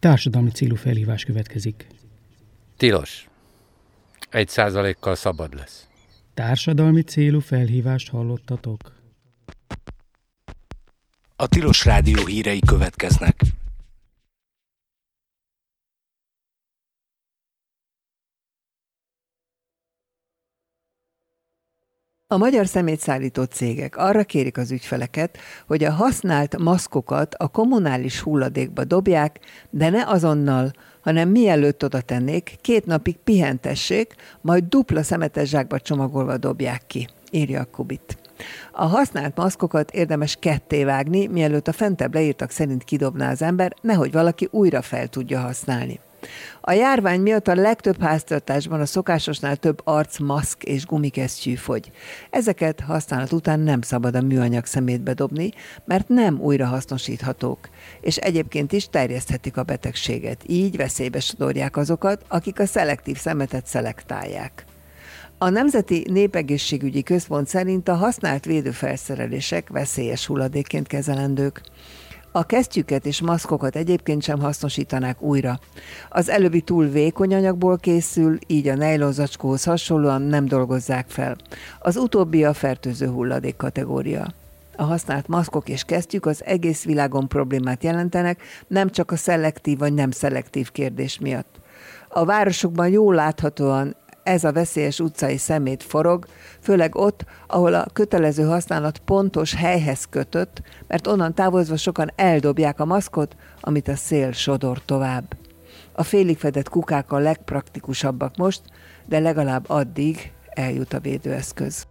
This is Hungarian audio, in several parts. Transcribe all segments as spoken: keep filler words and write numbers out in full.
Társadalmi célú felhívás következik. Tilos. Egy százalékkal szabad lesz. Társadalmi célú felhívást hallottatok? A Tilos Rádió hírei következnek. A magyar szemétszállító cégek arra kérik az ügyfeleket, hogy a használt maszkokat a kommunális hulladékba dobják, de ne azonnal, hanem mielőtt oda tennék, két napig pihentessék, majd dupla szemetes zsákba csomagolva dobják ki, írja a Kubit. A használt maszkokat érdemes ketté vágni, mielőtt a fentebb leírtak szerint kidobná az ember, nehogy valaki újra fel tudja használni. A járvány miatt a legtöbb háztartásban a szokásosnál több arcmaszk és gumikesztyű fogy. Ezeket használat után nem szabad a műanyag szemétbe dobni, mert nem újrahasznosíthatók, és egyébként is terjeszthetik a betegséget. Így veszélybe sodorják azokat, akik a szelektív szemetet szelektálják. A Nemzeti Népegészségügyi Központ szerint a használt védőfelszerelések veszélyes hulladékként kezelendők. A kesztyűket és maszkokat egyébként sem hasznosítanák újra. Az előbbi túl vékony anyagból készül, így a nejlonzacskóhoz hasonlóan nem dolgozzák fel. Az utóbbi a fertőző hulladék kategória. A használt maszkok és kesztyűk az egész világon problémát jelentenek, nem csak a szelektív vagy nem szelektív kérdés miatt. A városokban jól láthatóan ez a veszélyes utcai szemét forog, főleg ott, ahol a kötelező használat pontos helyhez kötött, mert onnan távozva sokan eldobják a maszkot, amit a szél sodor tovább. A félig fedett kukák a legpraktikusabbak most, de legalább addig eljut a védőeszköz.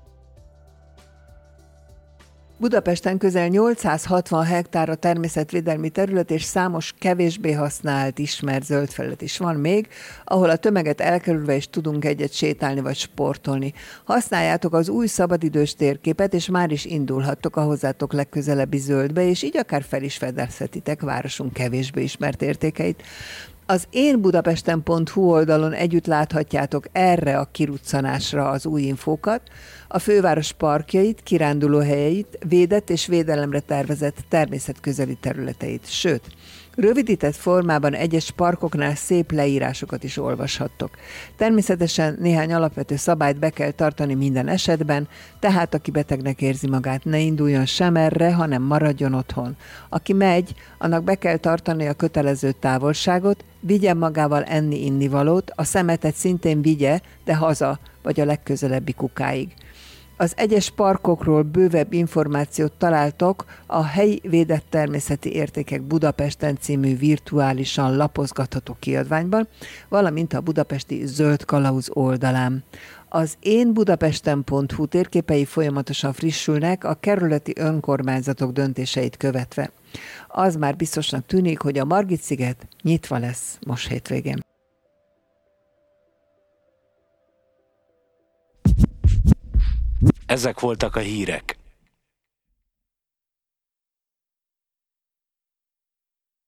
Budapesten közel nyolcszázhatvan hektár a természetvédelmi terület, és számos kevésbé használt, ismert zöldfelület is van még, ahol a tömeget elkerülve is tudunk egyet sétálni vagy sportolni. Használjátok az új szabadidős térképet, és már is indulhattok a hozzátok legközelebbi zöldbe, és így akár fel is fedezhetitek városunk kevésbé ismert értékeit. Az én budapesten pont hu oldalon együtt láthatjátok erre a kiruccanásra az új infókat, a főváros parkjait, kirándulóhelyeit, védett és védelemre tervezett természetközeli területeit. Sőt, rövidített formában egyes parkoknál szép leírásokat is olvashattok. Természetesen néhány alapvető szabályt be kell tartani minden esetben, tehát aki betegnek érzi magát, ne induljon sem erre, hanem maradjon otthon. Aki megy, annak be kell tartani a kötelező távolságot, vigyen magával enni-innivalót, a szemetet szintén vigye, de haza, vagy a legközelebbi kukáig. Az egyes parkokról bővebb információt találtok a Helyi Védett Természeti Értékek Budapesten című virtuálisan lapozgatható kiadványban, valamint a budapesti Zöld Kalauz oldalán. Az én budapesten pont hu térképei folyamatosan frissülnek a kerületi önkormányzatok döntéseit követve. Az már biztosnak tűnik, hogy a Margit-sziget nyitva lesz most hétvégén. Ezek voltak a hírek.